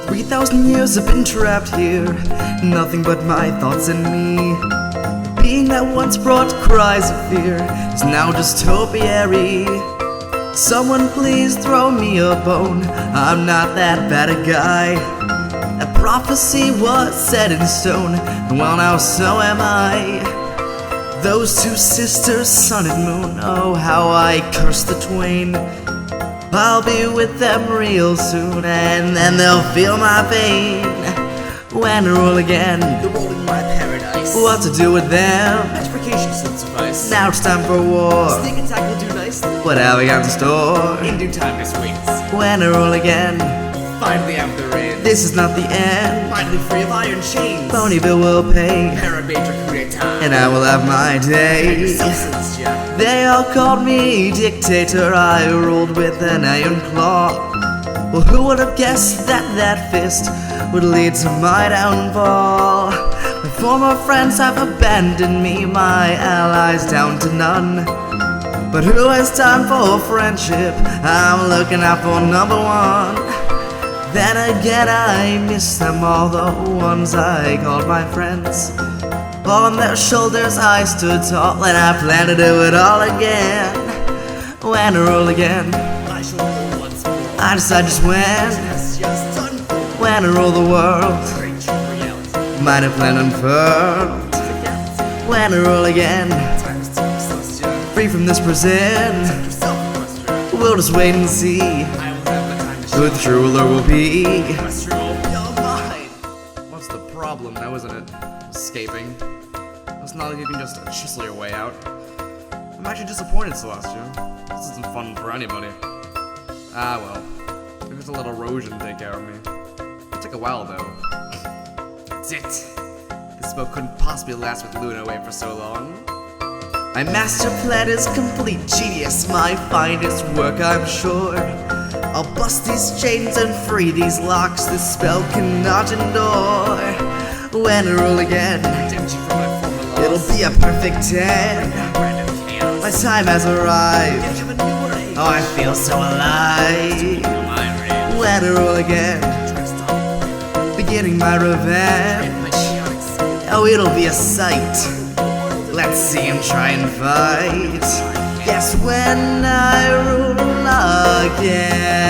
3,000 years have been trapped here, nothing but my thoughts and me. Being that once brought cries of fear is now just topiary. Someone please throw me a bone, I'm not that bad a guy. A prophecy was set in stone, well now so am I. Those two sisters, sun and moon, oh how I curse the twain. I'll be with them real soon, and then they'll feel my pain. When I rule again, the role in my paradise. what to do with them? Petrification should suffice. Now it's time for war. Sneak attack will do nicely. What have we got in store? In due time, this waits. When I rule again, Finally after the rain. this is not the end. Finally free of iron chains. Ponyville will pay, Parabator coup d'etat. and I will have my day. Substance, yeah. They all called me dictator, I ruled with an iron claw. Well, who would have guessed that that fist would lead to my downfall? My former friends have abandoned me, my allies down to none. But who has time for friendship? I'm looking out for number one. Then again I miss them all, the ones I called my friends. On their shoulders I stood tall, and I plan to do it all again. When I rule again, I shall rule once more. I decide just when. Yes, yes, done for. When I rule the world, Great reality. might have plan unfurled. When I rule again, Times two, Celestia. free from this prison, Yourself a question. we'll just wait and see I will have my time to who the true ruler will be. Question will be all mine. What's the problem now, isn't it? Escaping. It's not like you can just chisel your way out. I'm actually disappointed, Celestia. This isn't fun for anybody. Ah well. Maybe just a little erosion take care of me. It'll take a while though. That's it. This boat couldn't possibly last with Luna away for so long. My master plan is complete genius, my finest work I'm sure. I'll bust these chains and free these locks this spell cannot endure. When I rule again, Dimmed you from my former loss. it'll be a perfect 10. Random chaos. My time has arrived. Give a new ray. Oh, I feel so alive. My ray. When I rule again, Try to stop. beginning my revenge. My chaotic skill. Oh, it'll be a sight. Let's see him try and fight. Yes, when I rule again.